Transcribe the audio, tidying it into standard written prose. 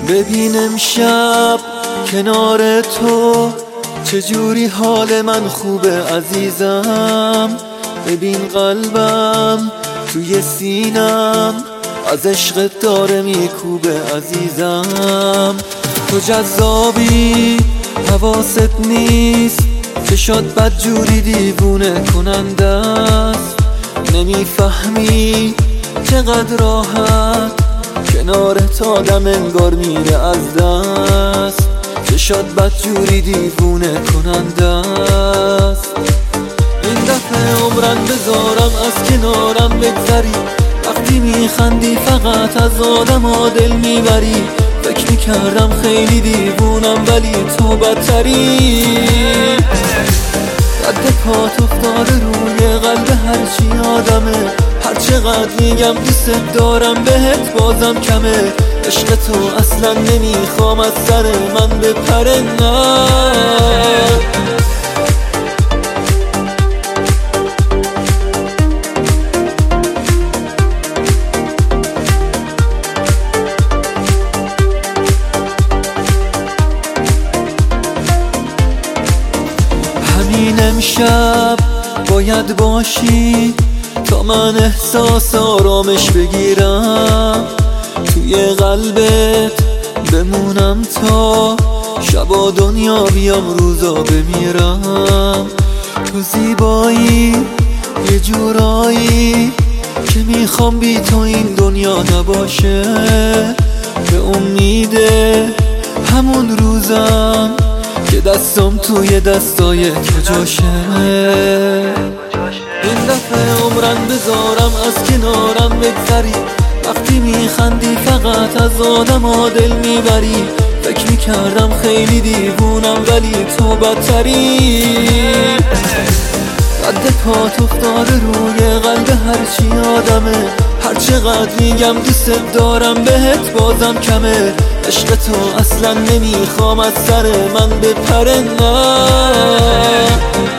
ببین امشب کنار تو چجوری حال من خوبه عزیزم. ببین قلبم توی سینم از عشقت داره میکوبه عزیزم. تو جذابی حواست نیست، چشات بدجوری دیوونه کننده است. نمیفهمی چقدر راحت کنارت آدم انگار میره از دست. چشات بدجوری دیوونه کننده است. این دفعه عمرن بذارم از کنارم بگذری، وقتی میخندی فقط از آدم دل میبری. فکر میکردم خیلی دیوونم ولی تو بدتری. رد پات افتاده روی قلب هرچی آدمه، هر چقدر میگم دوست دارم بهت بازم کمه. عشق تو اصلا نمیخوام از سر من بپره نه. همین امشب باید باشی تا من احساس آرامش بگیرم. توی قلبت بمونم تا شبا دنیا بیام روزا بمیرم. تو زیبایی یه جورایی که میخوام بی تو این دنیا نباشه. به امید همون روزم که دستم توی دستای تو جاشه. این دفعه عمرن بذارم از کنارم بگذری، وقتی میخندی فقط از آدم دل میبری. فکر میکردم خیلی دیوونم ولی تو بدتری. رد پات افتاده روی قلب هرچی آدمه، هر چقدر میگم دوست دارم بهت بازم کمه. عشق تو اصلا نمیخوام از سر من بپره نه.